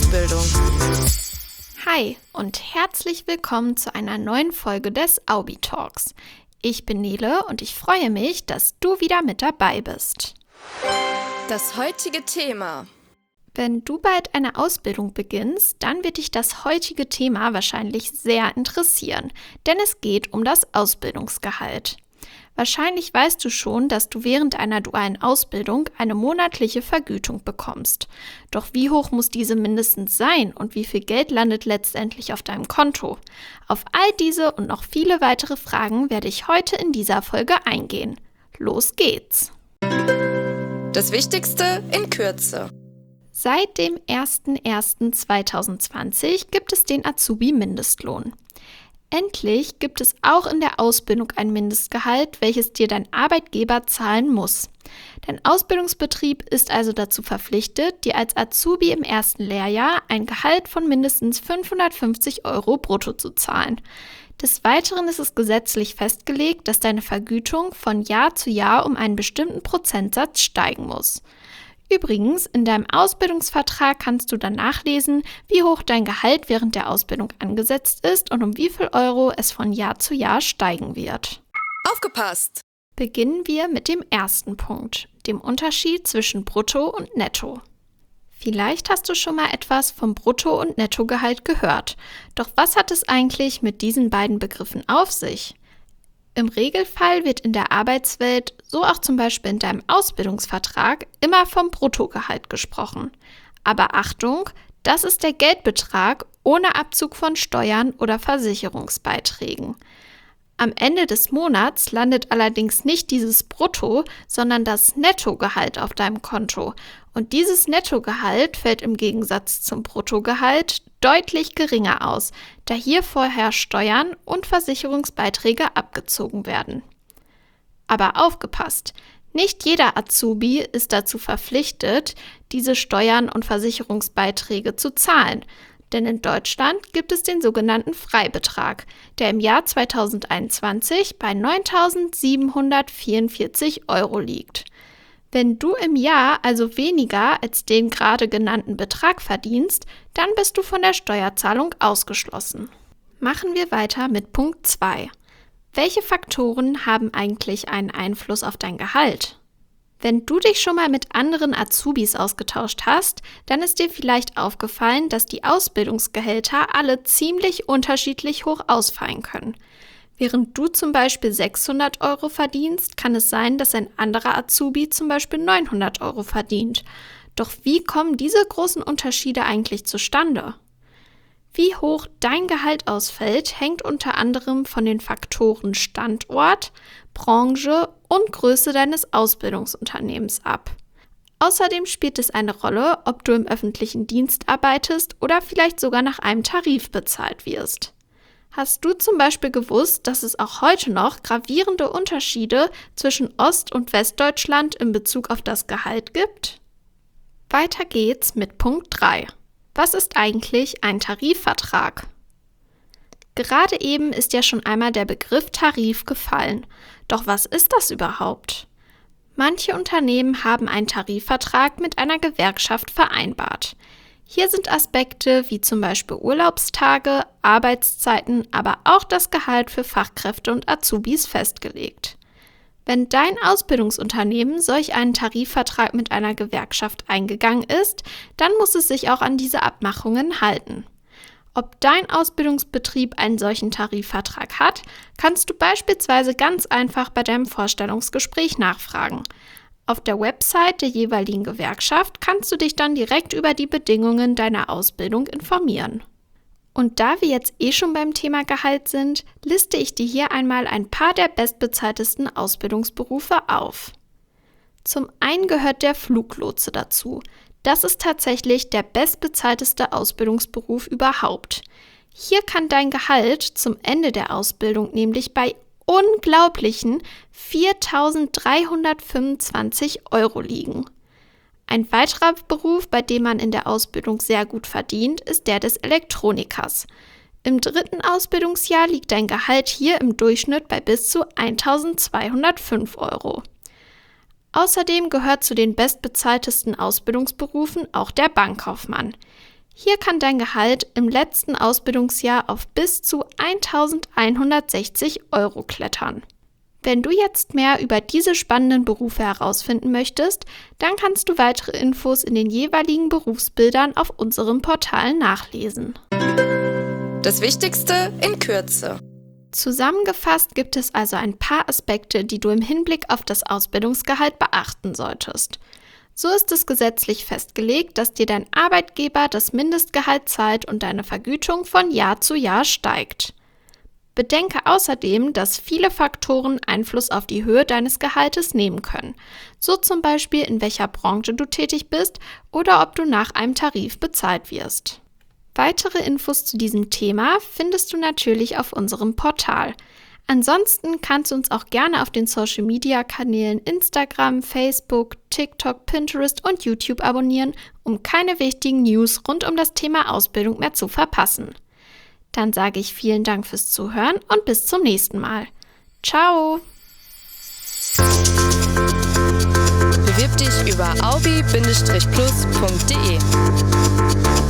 Ausbildung. Hi und herzlich willkommen zu einer neuen Folge des Aubi Talks. Ich bin Nele und ich freue mich, dass du wieder mit dabei bist. Das heutige Thema. Wenn du bald eine Ausbildung beginnst, dann wird dich das heutige Thema wahrscheinlich sehr interessieren, denn es geht um das Ausbildungsgehalt. Wahrscheinlich weißt du schon, dass du während einer dualen Ausbildung eine monatliche Vergütung bekommst. Doch wie hoch muss diese mindestens sein und wie viel Geld landet letztendlich auf deinem Konto? Auf all diese und noch viele weitere Fragen werde ich heute in dieser Folge eingehen. Los geht's! Das Wichtigste in Kürze. Seit dem 01.01.2020 gibt es den Azubi-Mindestlohn. Endlich gibt es auch in der Ausbildung ein Mindestgehalt, welches dir dein Arbeitgeber zahlen muss. Dein Ausbildungsbetrieb ist also dazu verpflichtet, dir als Azubi im ersten Lehrjahr ein Gehalt von mindestens 550 € brutto zu zahlen. Des Weiteren ist es gesetzlich festgelegt, dass deine Vergütung von Jahr zu Jahr um einen bestimmten Prozentsatz steigen muss. Übrigens, in deinem Ausbildungsvertrag kannst du dann nachlesen, wie hoch dein Gehalt während der Ausbildung angesetzt ist und um wie viel Euro es von Jahr zu Jahr steigen wird. Aufgepasst! Beginnen wir mit dem ersten Punkt, dem Unterschied zwischen Brutto und Netto. Vielleicht hast du schon mal etwas vom Brutto- und Nettogehalt gehört. Doch was hat es eigentlich mit diesen beiden Begriffen auf sich? Im Regelfall wird in der Arbeitswelt, so auch zum Beispiel in deinem Ausbildungsvertrag, immer vom Bruttogehalt gesprochen. Aber Achtung, das ist der Geldbetrag ohne Abzug von Steuern oder Versicherungsbeiträgen. Am Ende des Monats landet allerdings nicht dieses Brutto, sondern das Nettogehalt auf deinem Konto. Und dieses Nettogehalt fällt im Gegensatz zum Bruttogehalt deutlich geringer aus, da hier vorher Steuern und Versicherungsbeiträge abgezogen werden. Aber aufgepasst! Nicht jeder Azubi ist dazu verpflichtet, diese Steuern und Versicherungsbeiträge zu zahlen. Denn in Deutschland gibt es den sogenannten Freibetrag, der im Jahr 2021 bei 9.744 € liegt. Wenn du im Jahr also weniger als den gerade genannten Betrag verdienst, dann bist du von der Steuerzahlung ausgeschlossen. Machen wir weiter mit Punkt 2. Welche Faktoren haben eigentlich einen Einfluss auf dein Gehalt? Wenn du dich schon mal mit anderen Azubis ausgetauscht hast, dann ist dir vielleicht aufgefallen, dass die Ausbildungsgehälter alle ziemlich unterschiedlich hoch ausfallen können. Während du zum Beispiel 600 € verdienst, kann es sein, dass ein anderer Azubi zum Beispiel 900 € verdient. Doch wie kommen diese großen Unterschiede eigentlich zustande? Wie hoch dein Gehalt ausfällt, hängt unter anderem von den Faktoren Standort, Branche und Größe deines Ausbildungsunternehmens ab. Außerdem spielt es eine Rolle, ob du im öffentlichen Dienst arbeitest oder vielleicht sogar nach einem Tarif bezahlt wirst. Hast du zum Beispiel gewusst, dass es auch heute noch gravierende Unterschiede zwischen Ost- und Westdeutschland in Bezug auf das Gehalt gibt? Weiter geht's mit Punkt 3. Was ist eigentlich ein Tarifvertrag? Gerade eben ist ja schon einmal der Begriff Tarif gefallen. Doch was ist das überhaupt? Manche Unternehmen haben einen Tarifvertrag mit einer Gewerkschaft vereinbart. Hier sind Aspekte wie zum Beispiel Urlaubstage, Arbeitszeiten, aber auch das Gehalt für Fachkräfte und Azubis festgelegt. Wenn dein Ausbildungsunternehmen solch einen Tarifvertrag mit einer Gewerkschaft eingegangen ist, dann muss es sich auch an diese Abmachungen halten. Ob dein Ausbildungsbetrieb einen solchen Tarifvertrag hat, kannst du beispielsweise ganz einfach bei deinem Vorstellungsgespräch nachfragen. Auf der Website der jeweiligen Gewerkschaft kannst du dich dann direkt über die Bedingungen deiner Ausbildung informieren. Und da wir jetzt schon beim Thema Gehalt sind, liste ich dir hier einmal ein paar der bestbezahltesten Ausbildungsberufe auf. Zum einen gehört der Fluglotse dazu. Das ist tatsächlich der bestbezahlteste Ausbildungsberuf überhaupt. Hier kann dein Gehalt zum Ende der Ausbildung nämlich bei unglaublichen 4.325 € liegen. Ein weiterer Beruf, bei dem man in der Ausbildung sehr gut verdient, ist der des Elektronikers. Im 3. Ausbildungsjahr liegt dein Gehalt hier im Durchschnitt bei bis zu 1.205 €. Außerdem gehört zu den bestbezahltesten Ausbildungsberufen auch der Bankkaufmann. Hier kann dein Gehalt im letzten Ausbildungsjahr auf bis zu 1.160 € klettern. Wenn du jetzt mehr über diese spannenden Berufe herausfinden möchtest, dann kannst du weitere Infos in den jeweiligen Berufsbildern auf unserem Portal nachlesen. Das Wichtigste in Kürze. Zusammengefasst gibt es also ein paar Aspekte, die du im Hinblick auf das Ausbildungsgehalt beachten solltest. So ist es gesetzlich festgelegt, dass dir dein Arbeitgeber das Mindestgehalt zahlt und deine Vergütung von Jahr zu Jahr steigt. Bedenke außerdem, dass viele Faktoren Einfluss auf die Höhe deines Gehaltes nehmen können, so zum Beispiel in welcher Branche du tätig bist oder ob du nach einem Tarif bezahlt wirst. Weitere Infos zu diesem Thema findest du natürlich auf unserem Portal. Ansonsten kannst du uns auch gerne auf den Social-Media-Kanälen Instagram, Facebook, TikTok, Pinterest und YouTube abonnieren, um keine wichtigen News rund um das Thema Ausbildung mehr zu verpassen. Dann sage ich vielen Dank fürs Zuhören und bis zum nächsten Mal. Ciao! Bewirb dich über aubi-plus.de.